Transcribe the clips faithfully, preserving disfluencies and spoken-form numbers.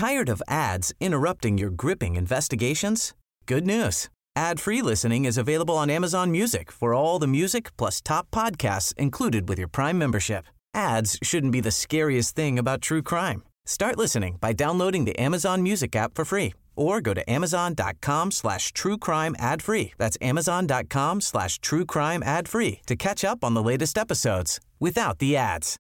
Tired of ads interrupting your gripping investigations? Good news. Ad-free listening is available on Amazon Music for all the music plus top podcasts included with your Prime membership. Ads shouldn't be the scariest thing about true crime. Start listening by downloading the Amazon Music app for free or go to amazon.com slash true crime ad free. That's amazon.com slash true crime ad free to catch up on the latest episodes without the ads.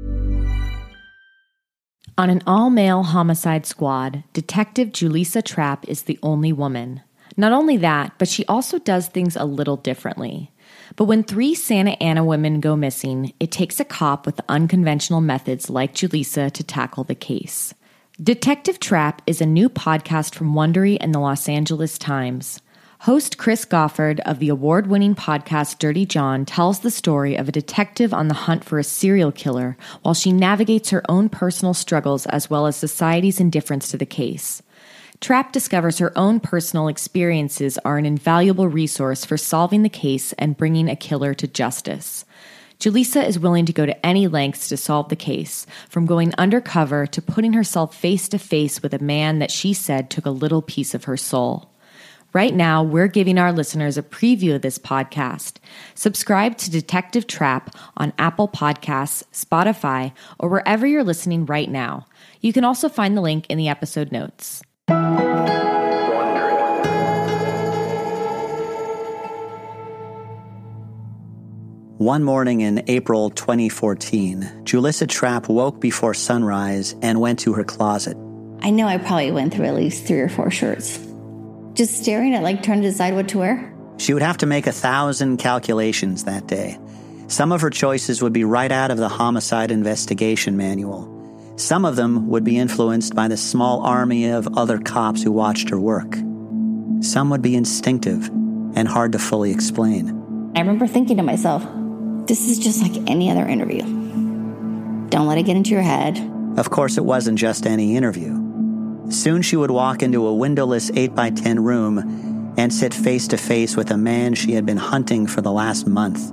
On an all-male homicide squad, Detective Julissa Trapp is the only woman. Not only that, but she also does things a little differently. But when three Santa Ana women go missing, it takes a cop with unconventional methods like Julissa to tackle the case. Detective Trapp is a new podcast from Wondery and the Los Angeles Times. Host Chris Goffard of the award-winning podcast Dirty John tells the story of a detective on the hunt for a serial killer while she navigates her own personal struggles as well as society's indifference to the case. Trapp discovers her own personal experiences are an invaluable resource for solving the case and bringing a killer to justice. Julissa is willing to go to any lengths to solve the case, from going undercover to putting herself face-to-face with a man that she said took a little piece of her soul. Right now, we're giving our listeners a preview of this podcast. Subscribe to Detective Trapp on Apple Podcasts, Spotify, or wherever you're listening right now. You can also find the link in the episode notes. One morning in April twenty fourteen, Julissa Trapp woke before sunrise and went to her closet. I know I probably went through at least three or four shirts. Just staring at, like, trying to decide what to wear. She would have to make a thousand calculations that day. Some of her choices would be right out of the homicide investigation manual. Some of them would be influenced by the small army of other cops who watched her work. Some would be instinctive and hard to fully explain. I remember thinking to myself, this is just like any other interview. Don't let it get into your head. Of course, it wasn't just any interview. Soon she would walk into a windowless eight by ten room and sit face-to-face with a man she had been hunting for the last month.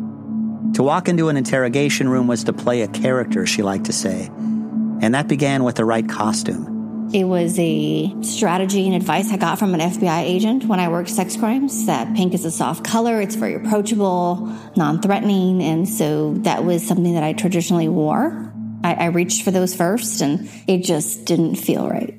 To walk into an interrogation room was to play a character, she liked to say, and that began with the right costume. It was a strategy and advice I got from an F B I agent when I worked sex crimes, that pink is a soft color, it's very approachable, non-threatening, and so that was something that I traditionally wore. I, I reached for those first, and it just didn't feel right.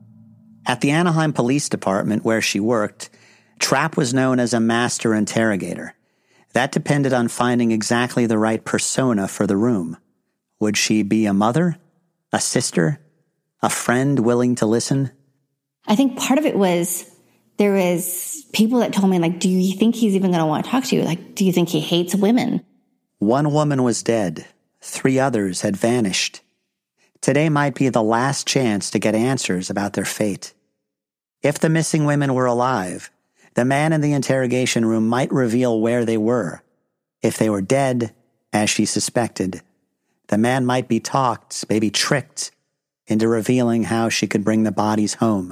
At the Anaheim Police Department, where she worked, Trapp was known as a master interrogator. That depended on finding exactly the right persona for the room. Would she be a mother? A sister? A friend willing to listen? I think part of it was there was people that told me, like, do you think he's even going to want to talk to you? Like, do you think he hates women? One woman was dead. Three others had vanished. Today might be the last chance to get answers about their fate. If the missing women were alive, the man in the interrogation room might reveal where they were. If they were dead, as she suspected, the man might be talked, maybe tricked, into revealing how she could bring the bodies home.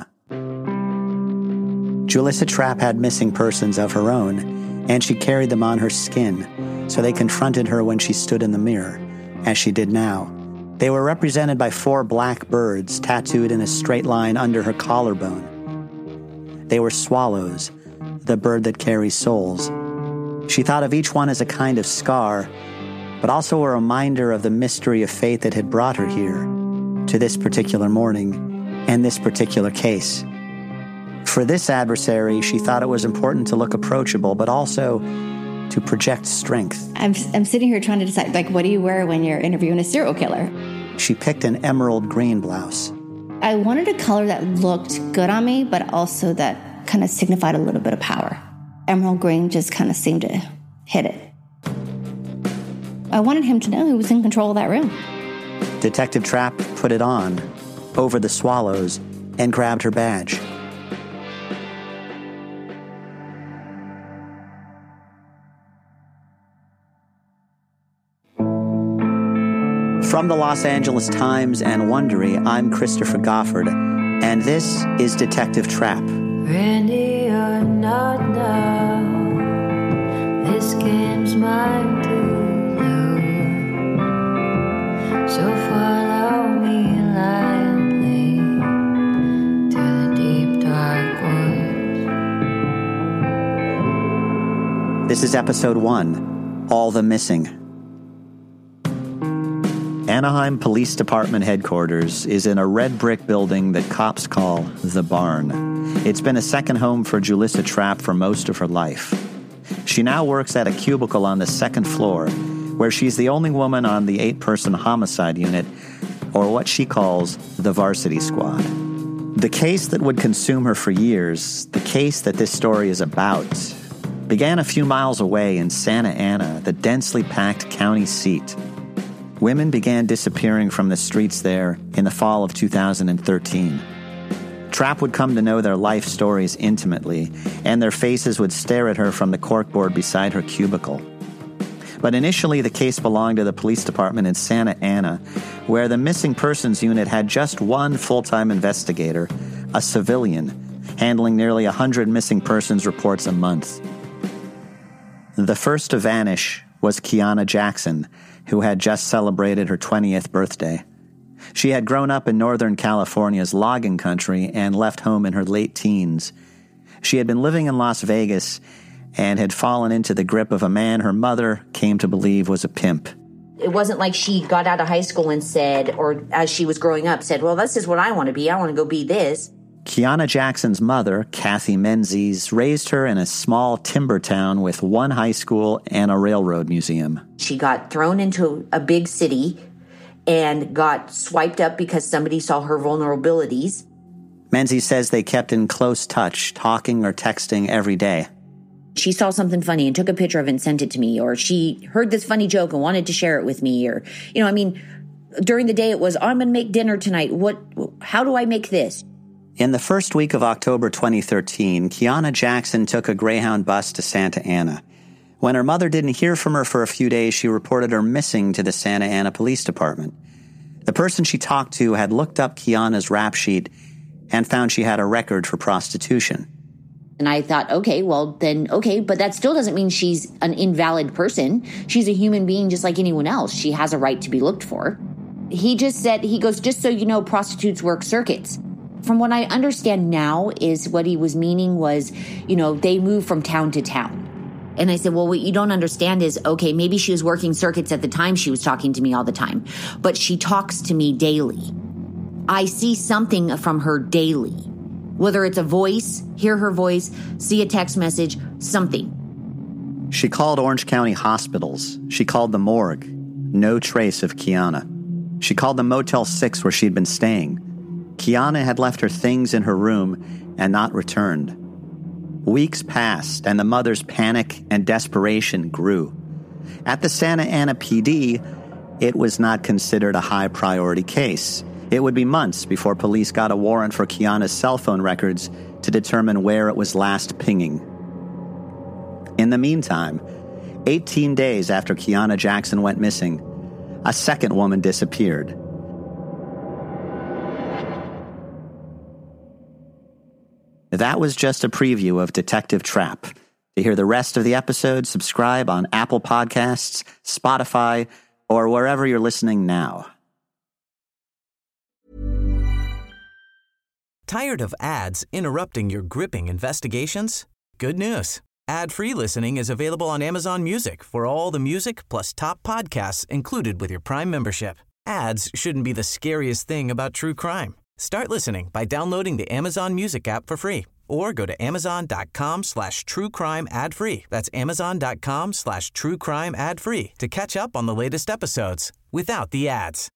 Julissa Trapp had missing persons of her own, and she carried them on her skin, so they confronted her when she stood in the mirror, as she did now. They were represented by four black birds tattooed in a straight line under her collarbone. They were swallows, the bird that carries souls. She thought of each one as a kind of scar, but also a reminder of the mystery of fate that had brought her here, to this particular morning, and this particular case. For this adversary, she thought it was important to look approachable, but also to project strength. I'm, I'm sitting here trying to decide, like, what do you wear when you're interviewing a serial killer? She picked an emerald green blouse. I wanted a color that looked good on me, but also that kind of signified a little bit of power. Emerald green just kind of seemed to hit it. I wanted him to know who was in control of that room. Detective Trapp put it on, over the swallows, and grabbed her badge. From the Los Angeles Times and Wondery, I'm Christopher Goffard, and this is Detective Trapp. Ready or not now, this game's mine to lose. So follow me lightly. This is episode one, All the Missing. Anaheim Police Department headquarters is in a red brick building that cops call The Barn. It's been a second home for Julissa Trapp for most of her life. She now works at a cubicle on the second floor, where she's the only woman on the eight-person homicide unit, or what she calls the Varsity Squad. The case that would consume her for years, the case that this story is about, began a few miles away in Santa Ana, the densely packed county seat. Women began disappearing from the streets there in the fall of two thousand thirteen. Trapp would come to know their life stories intimately, and their faces would stare at her from the corkboard beside her cubicle. But initially, the case belonged to the police department in Santa Ana, where the missing persons unit had just one full-time investigator, a civilian, handling nearly one hundred missing persons reports a month. The first to vanish was Kiana Jackson, who had just celebrated her twentieth birthday. She had grown up in Northern California's logging country and left home in her late teens. She had been living in Las Vegas and had fallen into the grip of a man her mother came to believe was a pimp. It wasn't like she got out of high school and said, or as she was growing up, said, well, this is what I want to be. I want to go be this. Kiana Jackson's mother, Kathy Menzies, raised her in a small timber town with one high school and a railroad museum. She got thrown into a big city and got swiped up because somebody saw her vulnerabilities. Menzies says they kept in close touch, talking or texting every day. She saw something funny and took a picture of it and sent it to me, or she heard this funny joke and wanted to share it with me, or, you know, I mean, during the day it was, oh, I'm going to make dinner tonight. What, how do I make this? In the first week of October twenty thirteen, Kiana Jackson took a Greyhound bus to Santa Ana. When her mother didn't hear from her for a few days, she reported her missing to the Santa Ana Police Department. The person she talked to had looked up Kiana's rap sheet and found she had a record for prostitution. And I thought, okay, well, then, okay, but that still doesn't mean she's an invalid person. She's a human being just like anyone else. She has a right to be looked for. He just said, he goes, just so you know, prostitutes work circuits. From what I understand now is what he was meaning was, you know, they move from town to town. And I said, well, what you don't understand is, okay, maybe she was working circuits at the time she was talking to me all the time, but she talks to me daily. I see something from her daily, whether it's a voice, hear her voice, see a text message, something. She called Orange County hospitals. She called the morgue. No trace of Kiana. She called the Motel six where she'd been staying. Kiana had left her things in her room and not returned. Weeks passed, and the mother's panic and desperation grew. At the Santa Ana P D, it was not considered a high-priority case. It would be months before police got a warrant for Kiana's cell phone records to determine where it was last pinging. In the meantime, eighteen days after Kiana Jackson went missing, a second woman disappeared. That was just a preview of Detective Trapp. To hear the rest of the episode, subscribe on Apple Podcasts, Spotify, or wherever you're listening now. Tired of ads interrupting your gripping investigations? Good news. Ad-free listening is available on Amazon Music for all the music plus top podcasts included with your Prime membership. Ads shouldn't be the scariest thing about true crime. Start listening by downloading the Amazon Music app for free or go to amazon.com slash true crime ad free. That's amazon.com slash true crime ad free to catch up on the latest episodes without the ads.